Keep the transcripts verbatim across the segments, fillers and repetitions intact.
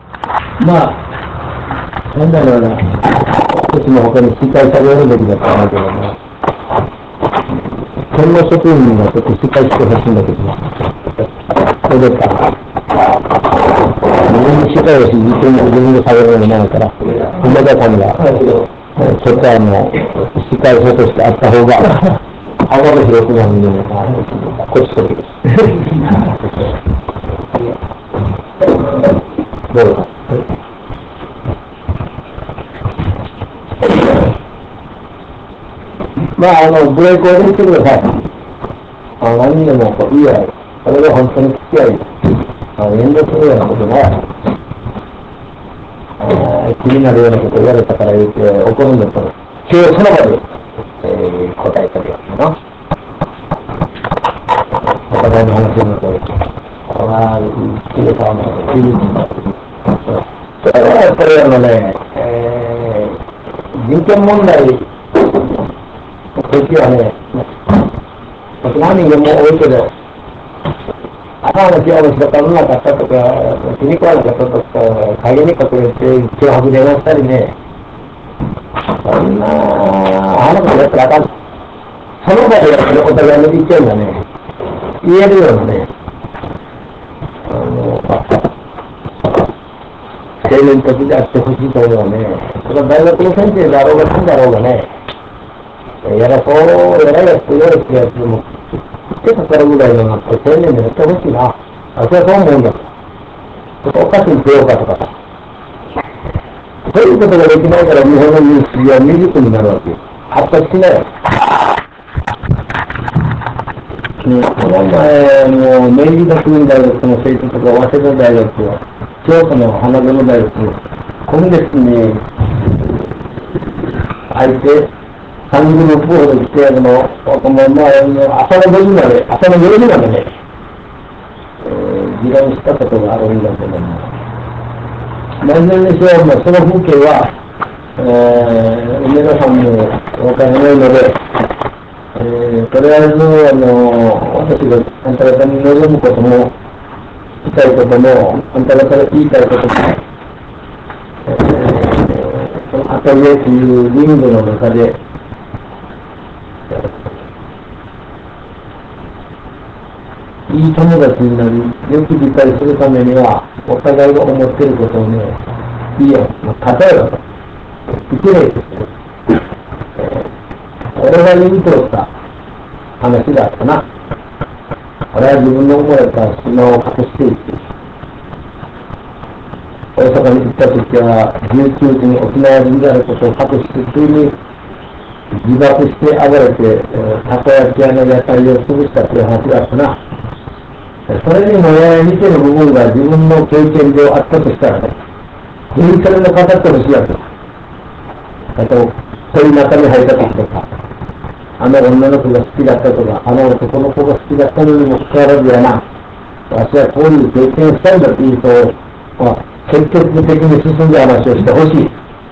まあ、なんだろうな、一つの他にしっかりされるべきだと思うけども、県の職員にはちょっとしっかりしてほしいんだけどな。そうですか。自分にしっかりし、自分で自分で下げるようになるから、梅田さんが、ちょっとあの、しっかりとしてあった方が、幅が広くなるんで、こっちとです。どうぞ。まあ、あの、ブレークを入れてください。あの、何でもこういいや、それが本当に付き合い、あの、遠慮するようなことが、あ気になるようなことを言われたから言って、怒るんだったら、今日その場で、えー、答えたりやったな。お互いの話になって、ああ、キレたの、キレた。それはやっぱりあのね、えー、人権問題の時はね、何人も多いけど、頭の際の仕方のなかったとか、気に食わなかったとか、陰に隠れて脅迫電話したりね、そんな話やったらあかん。その場でやってるお互いの意見がね、言えるようなね、あの、青年的であってほしいと思うね。それは大学の先生だろうが何だろうがね、やらそう、やらやって言われてるやつでも、手かかるぐらいのなって青年でやってほしいな。あ、それはそう思うんだ。ちょっとおかしいにしようかとかさ。そういうことができないから日本の民主主義は未熟になるわけよ。発達しないわけ。ね、この前の明治学院大学の生徒とか早稲田大学は、京都の花園大学の今月に入ってさんグループほど来てやるの、まあ、朝のごじまで、朝のよじまでね、えー、議論したことがあるんだけども、何年にしろもその風景は、えー、梅田さんもお分からないので、えー、とりあえずあの私があんた方に望むことも聞きたいこともあんた方から聞いたいことも、えー、アトリエというリングの中でいい友達になり、よく理解するためにはお互いが思っていることをね、いいよ、例えば一例として、えー、俺が言うとった話があったな。俺は自分の生まれた島を隠していて、大阪に行った時はじゅうきゅうじに沖縄人であることを隠してついに自爆して暴れて、えー、たこ焼き屋の野菜を潰したという話があったな。それにもやや似てる部分が自分の経験上あったとしたらね、ぜひそれも語ってほしいわけ。あと、鳥中に入った時とか、あの女の子が好きだったとか、あの男の子が好きだったのにもかかわらずやな、私はこういう経験をしたんだというと、まあ、積極的に進んだ話をしてほしい。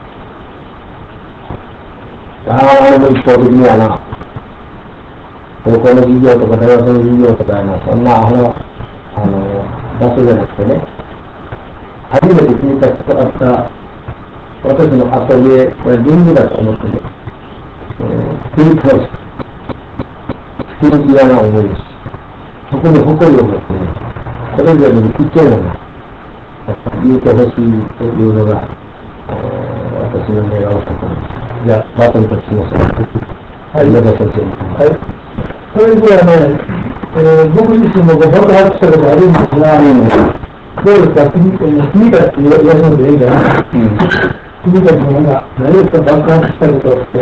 ああ、もう一方的にはな、高校の授業とか大学の授業とかやな、そんなあの、あの、場所じゃなくてね、初めて聞いた人だった私のアトリエ、これリングだと思ってね、えー、繰り返す。好きな嫌な思いです。そこに誇りを持ってね、それぞれに意見をね、言うてほしいというのが、えー、私の願うところです。じゃあ、バトンとします。はい、山田先生。はい。それではね、えー、僕自身も爆発したことあるんですが、うん、どうですか、君君たち言わせるでいいかな。うん、君たちもなんか、何ですか、爆発したことって、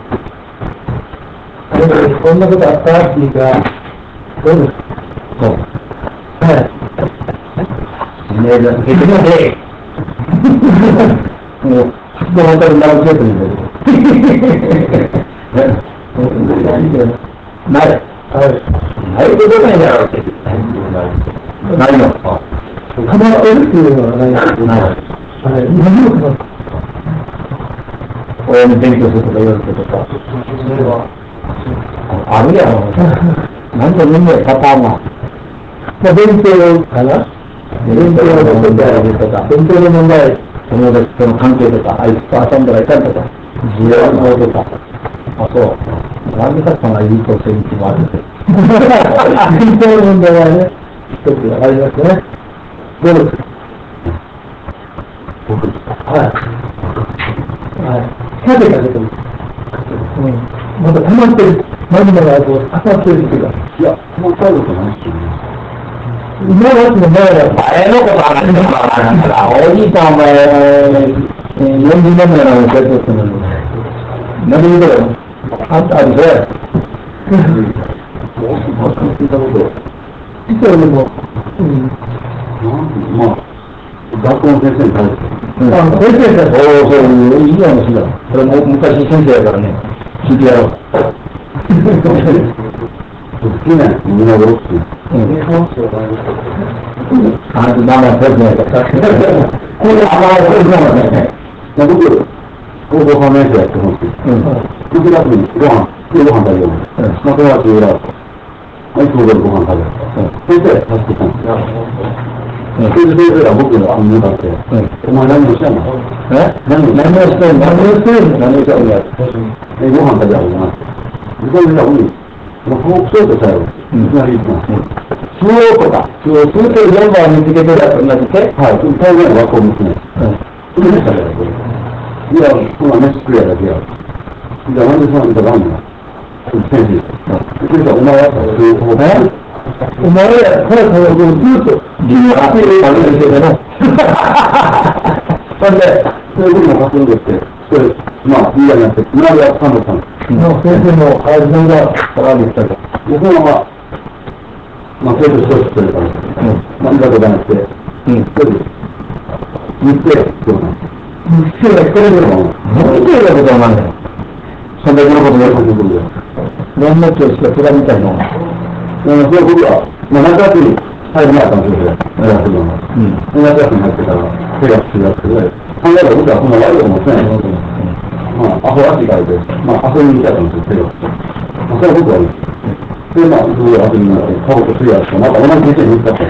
あれ、こんなことあったっていうか、どうですか。そう。はい。ねえ、だって、ねもう、人の当たり前のケースになる。ない。はい。ないことないだろうって。ないの。ハマってるっていうのはない。ない。はい。何をか親に勉強するとか言われてとか。それは、あるやろ。なんでみんなパターンが。まあ、勉強かな。 勉強の問題とか、勉強の問題、友達との関係とか、あいつと遊んだらいかんとか、自由のとか、あ、そう、何かさんがいいとする気もあるんです。勉強の問題はね、一つありますね。どうですか？僕ですか？はい。はい。風が出てる。うん。まだ溜まってる。マグマがこう当たってるっていうか。いや、もう最後じゃないですよね。今はの前は前のこと話してたから、おじいさんお前、よんじゅうねんめの生徒するのに、何言うとよ。あんたあるぜ。うん。もう聞いたこと。いつよりも、うん。まあ、学校の先生に対して。あ、先生だ。おお、そういう、いい話だ。これも昔先生やからね、聞いてやろう。好きなみんなどうする？うん。あんたまだそうね。これあまりそうなんだね。僕、高校さんねん生やってほしい。うん。ろくがつにご飯、ご飯食べよう。うん。または中裏。いつもでご飯食べる。うん。先生、助けたんですよ。それで先生が僕の向かって、お前何をしたんだ？え？何をしたんだ？何をしてるの？何をしたんだ？え、ご飯食べやろうな。それでは、うん。もうこう、そうとしたよ。いきなり言ってます。中央とか、中央、中央よんばん見つけてるやつ同じで、はい、大概の学校見つけない。うん。それでしたよ、これ。いや、そんな飯食えやだけや。じゃあ、なんでそんなことがあるの？先生。先生、お前はそういうことね。お前ら、これからずっと、理由があっているわけですよね。それで、そういうことも発音できて、それ、まあ、いいやなって、今までは掴んだったんです。先生も、あれ、全然、絡んできたと。僕は、まあ、生徒一人してるから、まあ、いざとじゃなくて、うん、一人、日程が必要なんです。日程が一人でも、日程がことはないの。そんだけのことをやることで、何の教師か比べたいの。それは僕は、まあ、夏休み入る前かもしれない。夏休みに入ってから、手がつきやすくて、考えたら僕はそんな悪いこともしてないのと思って、まあ、アホらしいからで、まあ、遊びに行きたいかもしれない。まあ、それは僕はいい。で、まあ、そういう遊びに行って、家族とすり合わせて、また同じ先生に見つかった。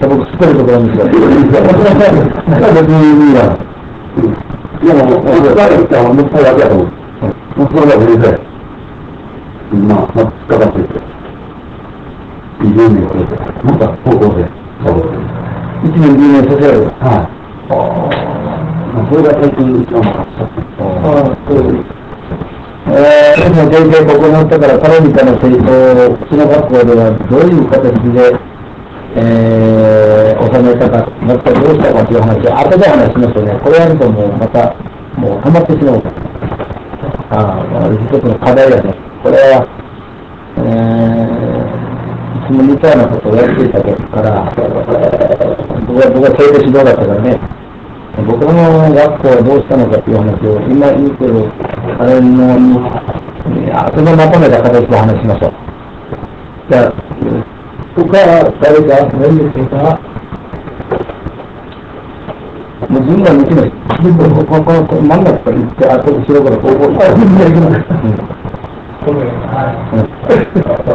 僕、知ってるところに見つかった。別にいいや。でも、僕が言ったら、もったいだけやと思う。もうそれが全然、まあ、まあ、突っかかっていって。いちねんくれて、また高校生。いちねんにねんさせられる。はい。まあ、それが最近一番かかった。ああ、そうです。えー、も全然ここにおったから、彼みたいな生徒を、うちの学校ではどういう形で、えー、収めたか、またどうしたかという話を後で話しますよね。これやるともうまた、もう溜まってしまうから。ああ、まあ、一つの課題だね。これは、えー、いつも似たようなことをやっていたから、僕は、僕は生徒指導だったからね、僕の学校はどうしたのかという話を今言うけど、あれの、そのまとめた形で話しましょう。じゃあ、他は誰か何でしょうか？もう順番に行きない。順番こここ真ん中から行って、あと後ろからこうこう。あ、順番行きます。ごめん。はい。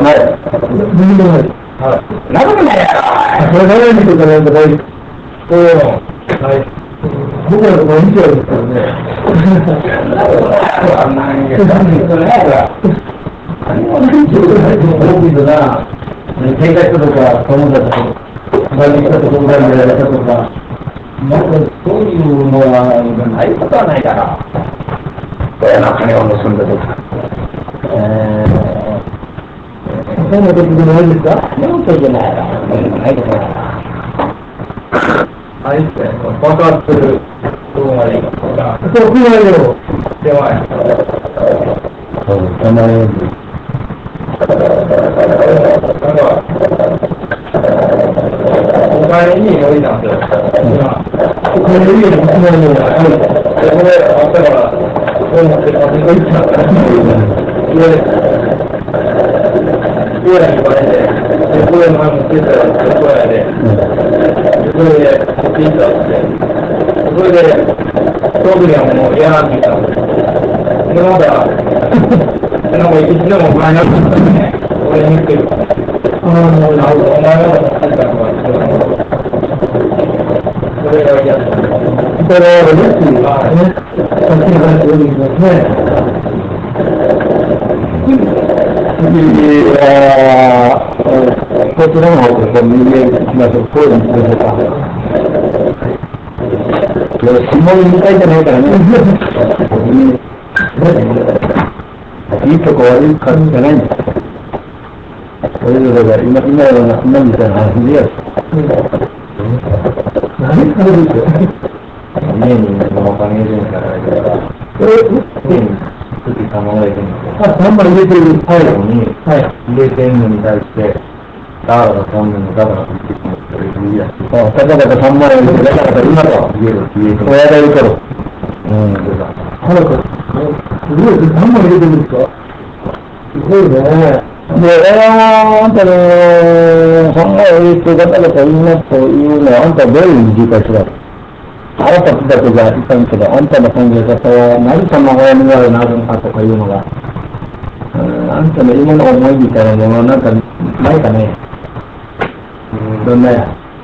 ない。順番ない。はい。なことないやろ。それ誰にしてかないと大丈夫。そう。はい。僕らのこの道ですからね。あんなにね、何もないから。何もないってことないと思うけどな。警戒とか、友達とか、前に来たところからやられたとか、まずそういうのはないことはないから。親の金を盗んだとか。えー、そんなことでもないですか？そんなことじゃない。ないことない。あれですね、爆発する動画で、そう、車よ、手前。そう、手前よ。なんか、お金に降りたんですよ。お金に降りたんですよ。で、これ、あったから、こう持ってパチンコ行ったんですよ。で、親にバレて、で、これ前持ってたら、親で、で、それで、持って行ったんですよ。それで、その時はもう嫌なって言ったんですよ。で、まだ、なんかいつでもお前なかったんでね、俺に言ってるから。ああ、お前が持ってたのか、 それが嫌だ。 それは嬉しいわね。さっきの話よりもね。次は、こちらの方から右へ行きましょう。こういうことか。質問に書いてないからね。いいとこ悪い感じじゃないんだ。それぞれが今、今のような、今みたいな話でやる。何それですよ。家にお金入れるから、え家に月さんまん入れてるんですよ。あ、さんまん入れてる最後に、はい、入れてるのに対して、ダーが飛んでるの、ダーが飛んでるの、それでいいや。あ、たかだかさんまん入れて、だからか今だ。家で、家で。親がいるから。うん、そうだ。はるか、すごい、さんまん入れてるんですか？すごいね。で、あんたの考えを言ってガタガタ言いますというのは、あんたはどういうふうに理解するわけ？あなただけじゃいかんけど、あんたの考え方は何様が親になるなるのかとかいうのが、うん、あんたの今の思いみたいなものはなんかないかね。うん、どんなや。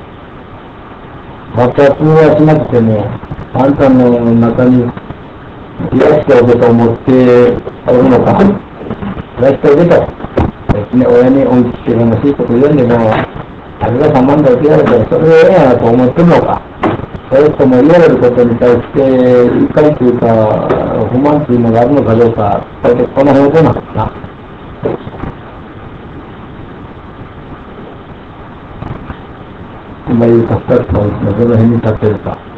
爆発はしなくても、あんたの中に癒しておけと思っておるのか。癒しておけと。ね、親に恩着せがましいこと言うんでも、あれがさんまんだけやるからそれはええやなと思ってるのか。それとも言われることに対して怒りというか不満というのがあるのかどうか、これでこの方向なのかな。今言うたふたつのうちのどの辺に立ってるか。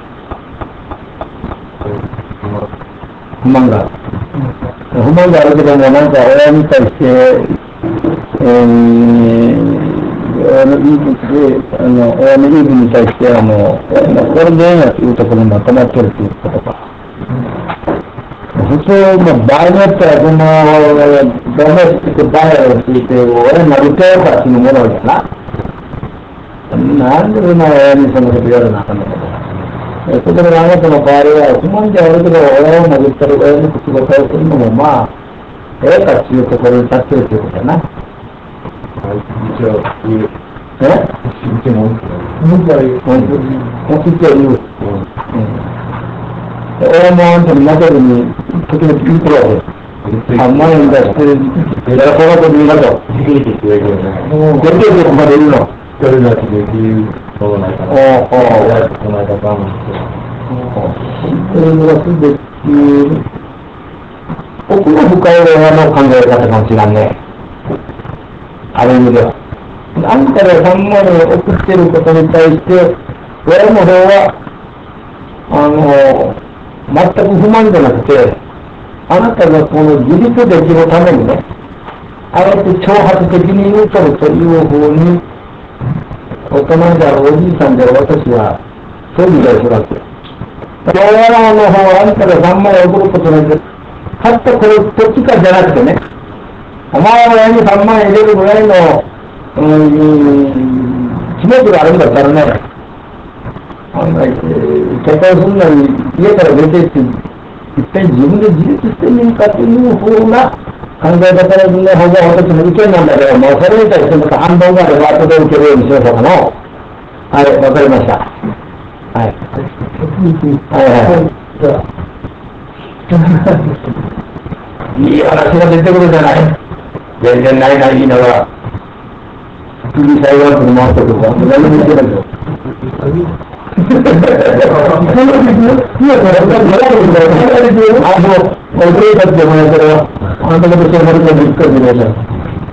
不満がある。不満があるけども、なんか親に対して、えー親の言い分で、あの、親の言い分に対して、あの、これでええやというところにまとまってるということか。普通、まあ、場合によっては、その、ドメスティックバイオレンスっていう、親に殴ってやるからっていうものだな。なんでそんな親にそのことやるなあかんのかと。それからあなたの場合は、不満じゃあるけど、親を殴ったり、親に口答えするのも、まあ、ええかっていうところに立ってるということだな。一応、言う。え一応、文句は言う。文句は言う。親もあんたに負けずに、時々言ってるわけ。さんまん円出して、やらこのこと言うなと。出てきてくれるね。出てきてまで言うの。一人だけで言うことないから。おお。親とこの間番組して。それがすべて、奥の深い親の考え方かもしれんね。ある意味では。あんたがさんまん円を送っていることに対して、親の方は、あの、全く不満じゃなくて、あなたがこの自立できるためにね、あえて挑発的に言うとるというふうに、大人であるおじいさんである私は、そう理解するわけ。親の方はあんたがさんまん円を送ることによって、たったこれ、どっちかじゃなくてね、お前は親にさんまん円入れるぐらいの、うん、気持ちがあるんだったらね、案外、結婚するのに家から出てって、一体自分で自立してみるかというふうな考え方の方が私の意見なんだけども、それに対してまた反論があれば後で受けるようにしようかの。はい、わかりました。はい。はいはい。いい話が出てくるじゃない。全然ないない言いながら。次最後に回ってくるから、何も言ってないですよ。その時、いや、これ、まだこれ、あの、お礼だってもやったら、あなた方そうなるからびっくりしました。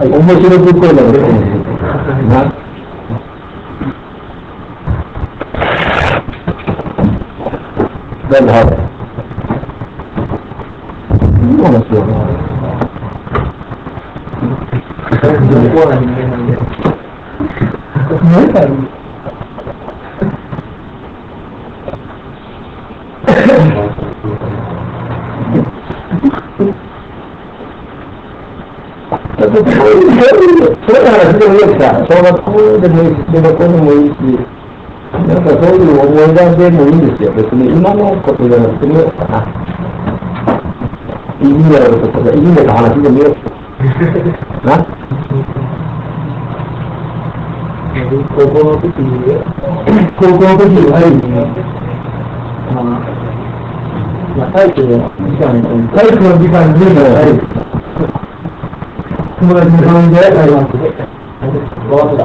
面白くっこいので、な。どうも、はい。いい話だな。何かいい。それからでもいいですか、小学校でもいいし、中学校でもいいし、なんかそういう思い出でもいいんですよ。別に今のことじゃなくてもいいかな。いじめられることが、いじめた話でもいいな。 高校の時高校の時は、まあ、まあ、体育の時間に、体育の時間に、友達に頼んで、ありますね。終わった。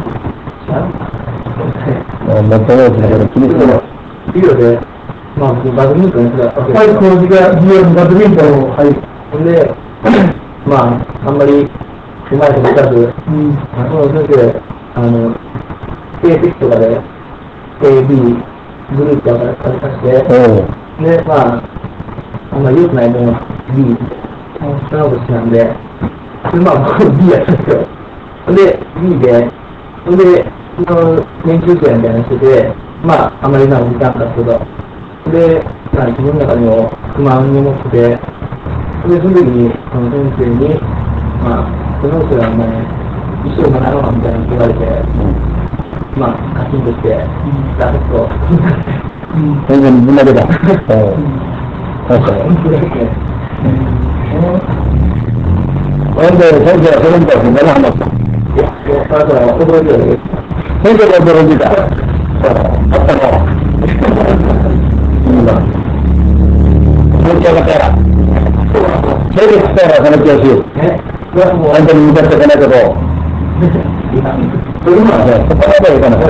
また大きなこと気にするの。 授業で、まあ、バドミントンやってた。体育の授業にバドミントンを、はい。ほんで、まあ、あんまりうまいこといかず、うん、あの先生、あの、成績とかで A、B、グループとかから貸して、で、まあ、あんまり良くないものは B、そんなこと好きなんで、で、まあ、僕 B やったんですよ。で、B で、で、その研究生みたいなのしてて、まあ、あんまりうまくいかんかったけど、で、まあ、自分の中でも不満に思ってて、で、その時に、その先生に、まあ、その人はお前、一生学ろうみたいなこと言われて、まあ、カチンとして、ガクッと、 先生にぶん投げた。確かに。ほんで、先生はそれに対して何話した？ いや、だから驚いてる。 先生が驚いてた。あったの。めっちゃかったら。先生来たらその調子。あんたに向かっていかないけど。それはね、そこまではいかない。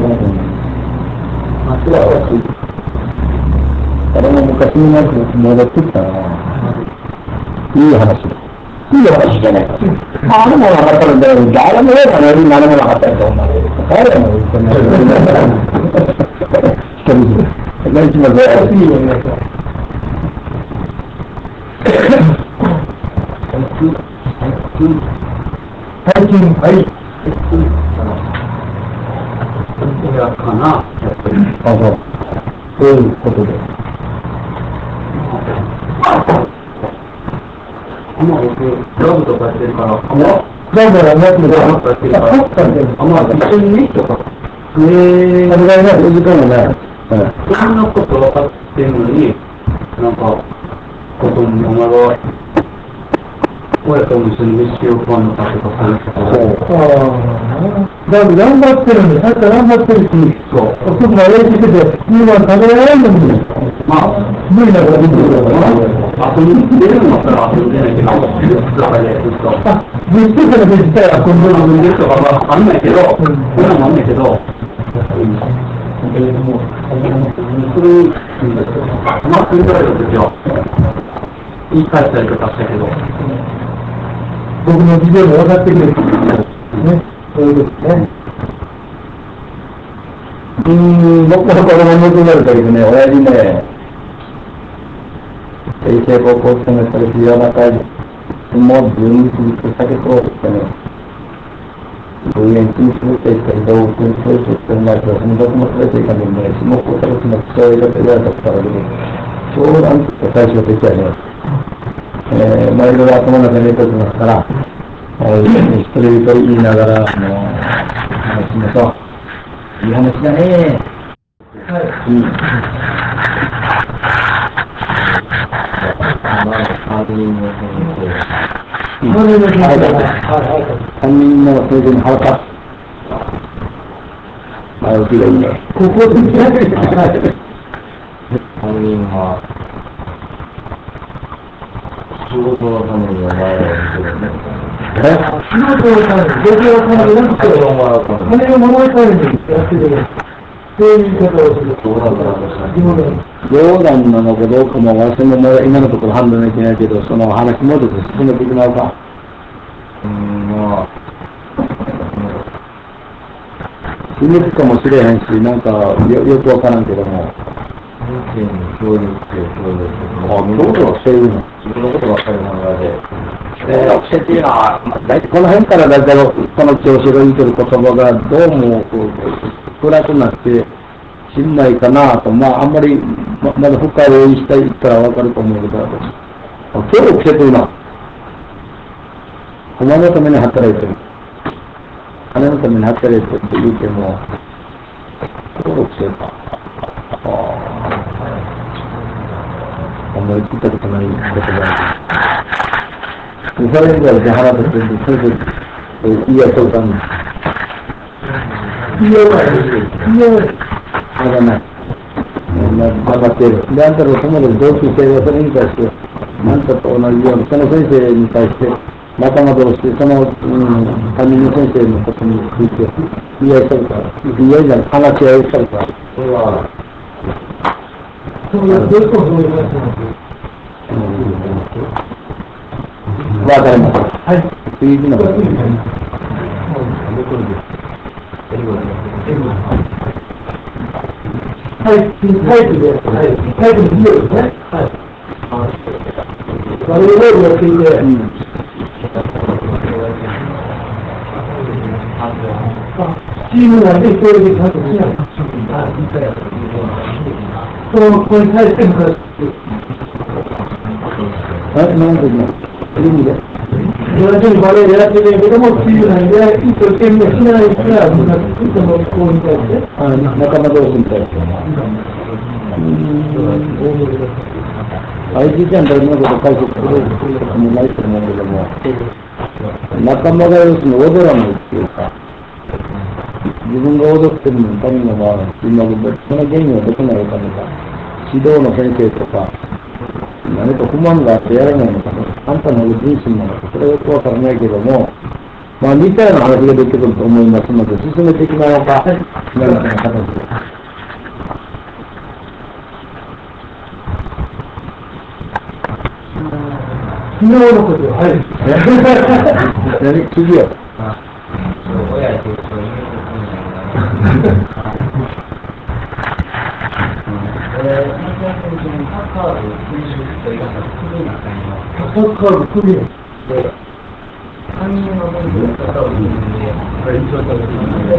あれも昔になって戻ってきたな。いい話。いい話じゃないか。あれもなかったんだけど、誰もかなり何もなかったよ、そんなの。誰も言ってない。一人で。何しますか？最近、はい。親かな、やっぱり。あ、そう。そういうことで。今僕、クラブとかやってるから、クラブはやってるから、あんま一緒にね、とか。へぇー。それがね、時間もね。そんなこと分かってんのに、なんか、ことにお前は、親と一緒に飯を食わんのかとかそういうことを。だから頑張ってるんで、さっき頑張ってるし、そう。ちょっとやりしてて、今食べられないのに、まあ、無理なこと言ってるからな。遊びに出るんだったら遊びに出ないけど、ずっと中でずっと。ずっとからできたら遊んでるんですとかはわかんないけど、それはなんだけど、それに、まあ、そういうぐらいの時は、言い返したりとかしたけど、僕の事情も分かってくれる。ね、そういうことですね。うーん、僕の子供の時になる限りね、親父ね、平成高校生の時、夜中に、もうじゅうにじ過ぎて酒取ろうとしてね、病院に連れて行ったり、動物に連れて行ってもらえたら、その僕も連れて行かないんで、下高校の父親が言われたからで、長男って最初的やね、えー、まあいろいろ頭の中に入れておきますから、一人一人言いながら、あの、話しましょう。いい話だね。はい。うん。担任の先生。担任の先生。担任の先生に腹立つ。前置きがいいね。ここで担任は、仕事のためにお前らを見てるんだみたいな。仕事のために、勉強のためになくて、金をもらうために。金をもらうためにやってる。そういう言い方をする。冗談なのかどうかも、私も今のところ判断できないけど、その話もうちょっと進めていきますか。うーん、まあ、秘密かもしれへんし、なんかよ、よくわからんけども。意見協力して、協力して。あ、どうぞしているの。自分のことばっかり考えて。協力してっていうのは、まあ、大体この辺からだいたいこの調子が言ってる言葉がどうもこう暗くなって、新米かなと、まあ、あんまり、ま、まだ深い応援したいったらわかると思うけど、協力してというのは、お前のために働いてる。金のために働いてるって言っても、協力してるか。ああ、思いついたことない言葉で。それ以外で腹立ってると、それで言い合いとるために。 企業外企業あれがない。頑張っている。で、あんたの友達同級生がそれに対して、あんたと同じように、その先生に対して、仲間同士で、その、うん、担任の先生のことについて、言い合いしたことある。言い合いじゃない、話し合いしたことある。それは、 そういう、どういうことを思いますか？ わかります。 はい。 次の方。 はい、タイプで、はい、タイプの企業ですね。はい。バレーボールをやっていて、うん、チーム内で一人でちゃんとしない。その、これに対しても、 はい、なんていうの？意味で。 同じようにバレーでやってるけども、チーム内で一生懸命しないから、その子に対して、 あ、仲間同士に対して。アイティー ちゃん大事なこと解説することもないと思うけども、仲間が要するに踊らないっていうか、自分が踊ってるのに他人が回らないっていうのは、その原因はどこにあるかとか、指導の先生とか、何か不満があってやらないのか、あんたの人身なのか、それはよくわからないけども、まあ似たような話が出てくると思いますので、進めていきましょうか。何かの形で。 昨日のことは、はい。 何次よ。 サッカー部組で、 さんにんの選手の方を組んで、これ一応とると、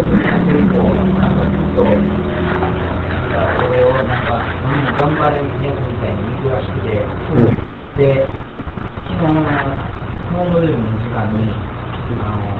俺をなんか、みんな頑張れるやつみたいに言うらしくて、で、昨日のホームルームの時間に、あの、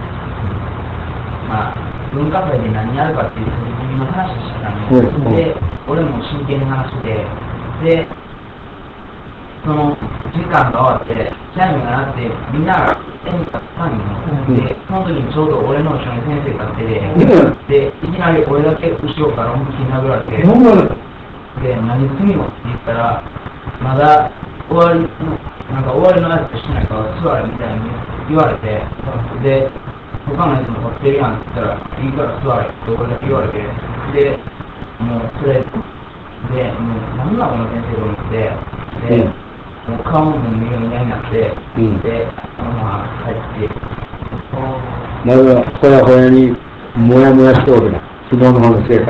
まあ、文化祭で何やるかっていう取り組みの話をしてたんで、で、俺も真剣に話して、で、その時間が終わって、チャイムが鳴って、みんなが演歌したんよ。で、その時にちょうど俺の後ろに先生が立ってて、で、いきなり俺だけ後ろから思いっきり殴られて、で、何するのって言ったら、まだ終わりの、なんか終わりのやつしてないから座れみたいに言われて、で、他のやつも立ってるやんって言ったら、いいから座れって俺だけ言われて、で、もうそれ、で、もう何なのこの先生と思って、で、もう顔も見るみたいになって、うん、で、まあ、帰って。 なるほど、ほやほやにもやもやしておるな、昨日の話やから。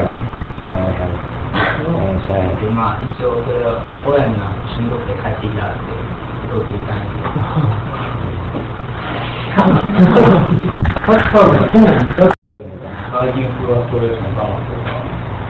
で、まあ、一応それは親にはしんどくて帰ってきたって、どうって言ったんですけど。 サッカー部がそうなんですか？ 最近はストレスの我慢とか、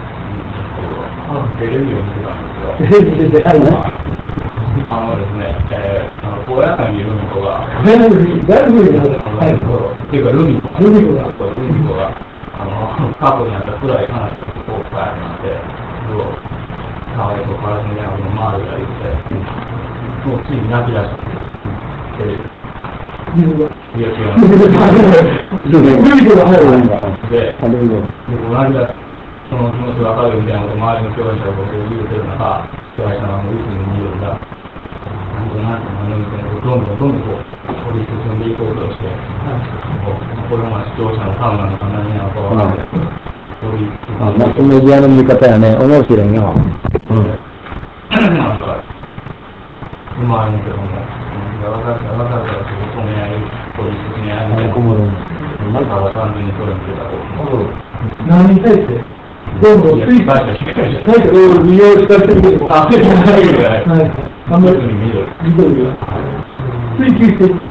テレビを見てたんですよ。 テレビで出会いな。 あのですね、えー、あの高野山にいる海子が、 誰もいる、誰もいるはず。 はい、っていうか、ルミ子が、 ルミ子が、 ルミ子が、あの、過去にあった暗い話を伝えまして、そう、かわいそうからみたいなのを周りが言って、もうついに泣き出した。テレビ。いや、違う。 ルミ子が入るんだ。 で、で、こう泣き出した。その気持ちが分かるみたいなことを周りの共演者がこう言うてる中、共演者がうつに見えるんだ。なんとなく何みたいなどんどんどんどんこう掘り進んでいこうとして、これも視聴者のサウナのためになのか分からない。掘り進んで。 マスメディアの見方やね、面白いな。 うん。なんか、うまいんだけども、分かった分かったらそこ止め合い、掘り進め合いみたいな。なんか完全にそれ見てたと思う。 何に対してどうも、ついた。何かを利用した人に、 あ、そういうことじゃない。 はい。あんまり、緑が。追求していく。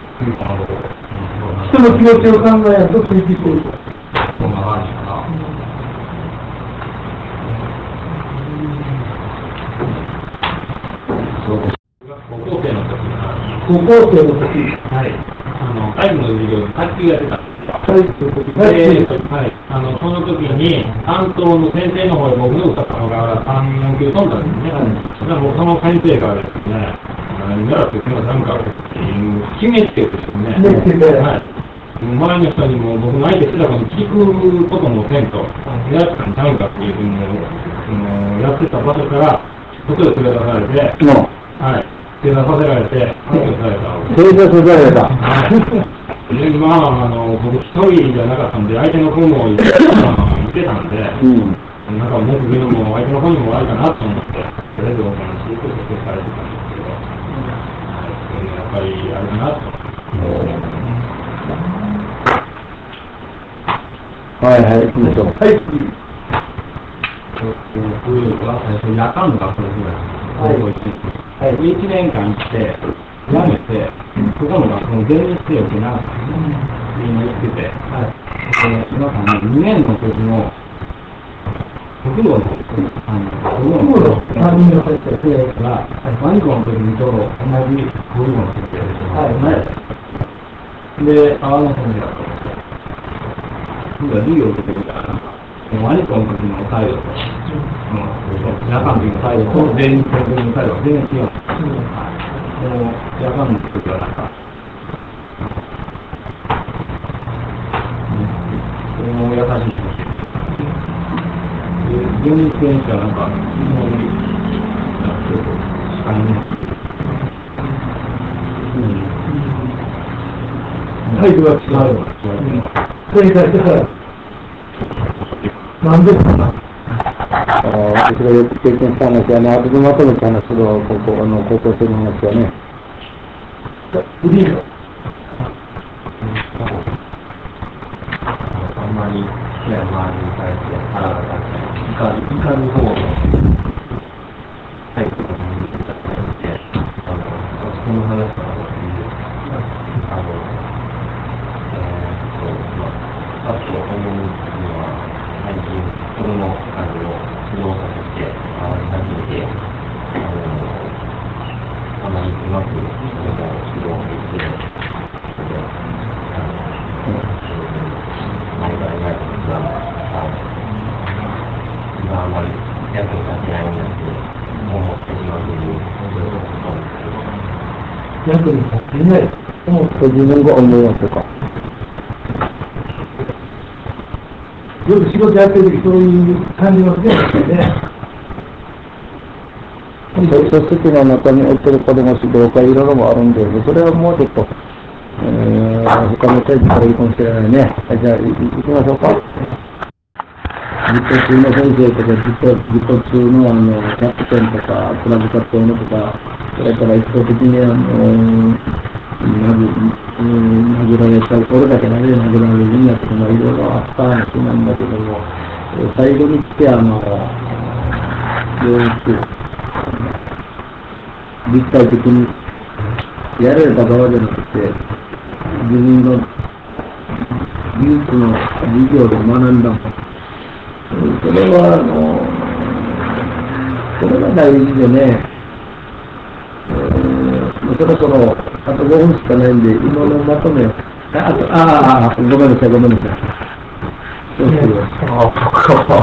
人の気持ちを考えると追求していく。 そんな感じかな。高校生の時高校生の時はい。あの、体育の授業で卓球やってたんです。 はい、 はい、あのその時に担当の先生の方で僕の歌ったのがさん、よん級飛んだんですね。はい、でもその先生がですね、何やらって言ってもなんかっていう決めつけてですね、 決めつけて、 はい、 周りの人にも僕の相手してたこと聞くこともせんと、やってたんちゃうんかっていうふうにも、やってた場所から、外で連れ出されて、はい、連れ出させられて、連れ出された。 連れ出された。 で、まあ、あの、僕一人じゃなかったんで、相手の子もいてたんで、うん、なんか文句言うのも相手の子にも悪いかなと思って、とりあえずお話しして説明されてたんですけど、はい、やっぱりあれだなと。 はいはい、行きましょう。はい。 僕は最初、夜間の学校に行きました。はい。いちねんかん行って、辞めて、ここの学校の全日制を受けなかったって今言ってて、はい。で、今からにねんの時の、国語の、あの、国語の担任の先生が、ワニコの時にちょうど同じ国語の先生でした。はい。で、あの先生だったんですよ。授業を受けてみたら、なんか、ワニコの時の態度と、夜間の時の態度と、全日制の時の態度が全然違うんです。でも、夜間の時はなんか、もう優しい気持ちで、全日制にしてはなんか、非常に、なんかちょっと、視界になって、態度が違うような気がします。それに対して、なんでですか？ 私がよく経験した話はね、後でまとめた話を高校あの高校生の話はね。 フリーのあんまり好きな周りに対して腹が立ったり、怒る方のタイプが見てたりして、あの、その話からもいいですか？あの、えーっと、まあ、あと思うには、最近、子供あの指導させて、あわり始めて、あの、あまりうまく子供を指導できて、あの、前から言われたことが、今あまり役に立てないなって思ってしまうという、そういうことなんですけど、役に立っていないと思って自分が思いますか。 よく仕事やってる時そういう感じますね。 組織の中における子ども指導会いろいろもあるんで、それはもうちょっと、えー、他の会議からいいかもしれないね。じゃあ、行きましょうか。実行中の先生とか、実行中のあのキャプテンとか、クラブ活動のとか、それから一方的にあの、殴られたり、俺だけ投げ殴られるんやとか、まあいろいろあった話なんだけども、最後に来て、あの、ようやく立体的にやられた側じゃなくて、自分の技術の授業で学んだ。それは、あの、それが大事でね、そろそろあとごふんしかないんで、今のまとめ、あ、あ、あ、ごめんなさい、ごめんなさい。そうですよ。